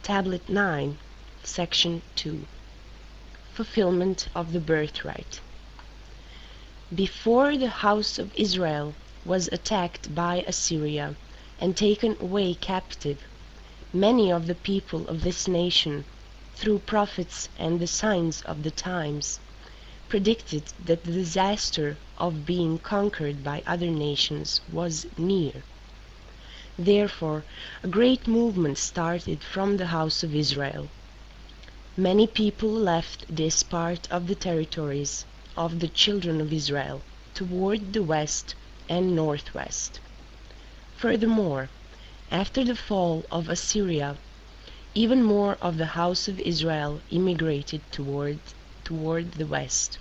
Tablet 9, Section 2. Fulfillment of the Birthright. Before the house of Israel was attacked by Assyria and taken away captive, many of the people of this nation, through prophets and the signs of the times, predicted that the disaster of being conquered by other nations was near. Therefore, a great movement started from the house of Israel. Many people left this part of the territories of the children of Israel toward the west and northwest. Furthermore, after the fall of Assyria, even more of the house of Israel immigrated toward the west.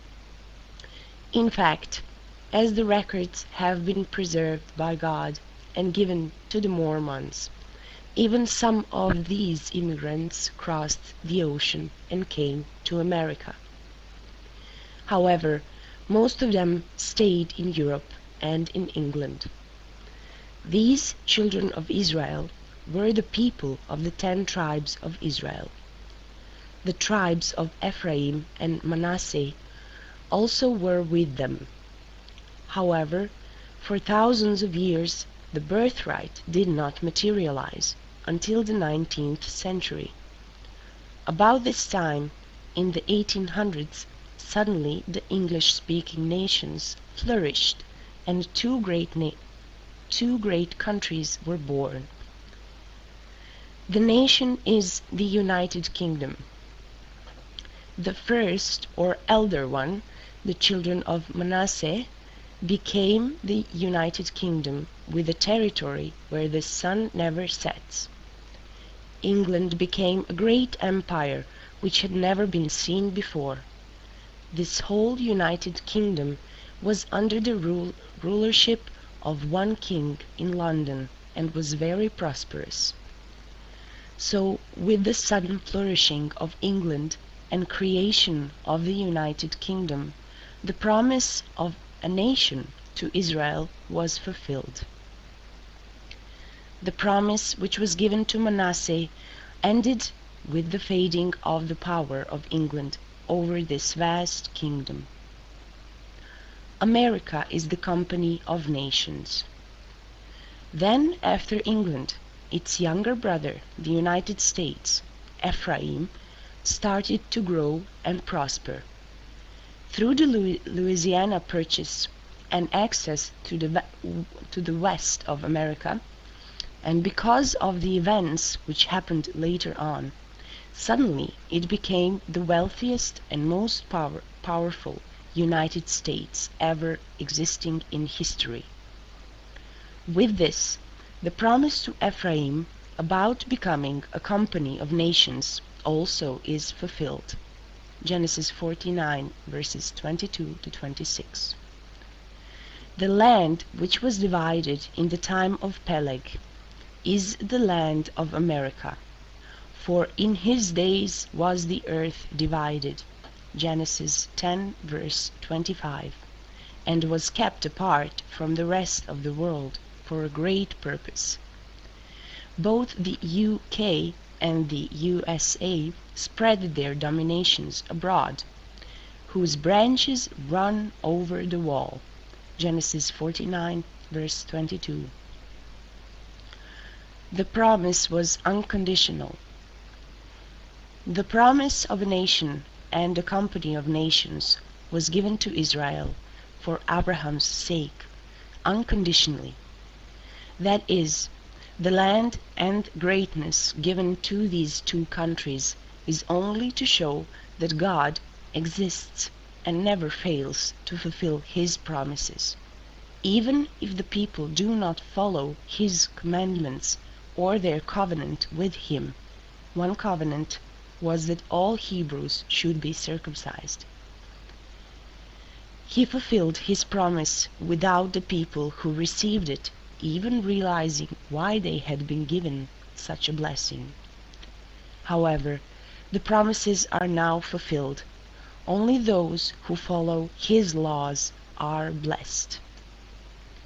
In fact, as the records have been preserved by God and given to the Mormons, even some of these immigrants crossed the ocean and came to America. However, most of them stayed in Europe and in England. These children of Israel were the people of the 10 tribes of Israel. The tribes of Ephraim and Manasseh also were with them. However, for thousands of years, the birthright did not materialize until the 19th century. About this time, in the 1800s, suddenly the English-speaking nations flourished and two great countries were born. The nation is the United Kingdom. The first or elder one, the children of Manasseh, became the United Kingdom with a territory where the sun never sets. England became a great empire which had never been seen before. This whole United Kingdom was under the rulership of one king in London and was very prosperous. So, with the sudden flourishing of England and creation of the United Kingdom, the promise of a nation to Israel was fulfilled. The promise which was given to Manasseh ended with the fading of the power of England over this vast kingdom. America is the company of nations. Then, after England, its younger brother, the United States, Ephraim, started to grow and prosper. Through the Louisiana Purchase and access to the west of America, and because of the events which happened later on, suddenly it became the wealthiest and most powerful United States ever existing in history. With this, the promise to Ephraim about becoming a company of nations also is fulfilled. Genesis 49, verses 22 to 26. The land which was divided in the time of Peleg is the land of America, for in his days was the earth divided, Genesis 10, verse 25, and was kept apart from the rest of the world for a great purpose. Both the UK and the USA spread their dominations abroad, whose branches run over the wall, Genesis 49, verse 22. The promise was unconditional. The promise of a nation and a company of nations was given to Israel for Abraham's sake, unconditionally. That is, the land and greatness given to these two countries is only to show that God exists and never fails to fulfill His promises, even if the people do not follow His commandments or their covenant with Him. One covenant was that all Hebrews should be circumcised. He fulfilled His promise without the people who received it even realizing why they had been given such a blessing. However, the promises are now fulfilled. Only those who follow His laws are blessed.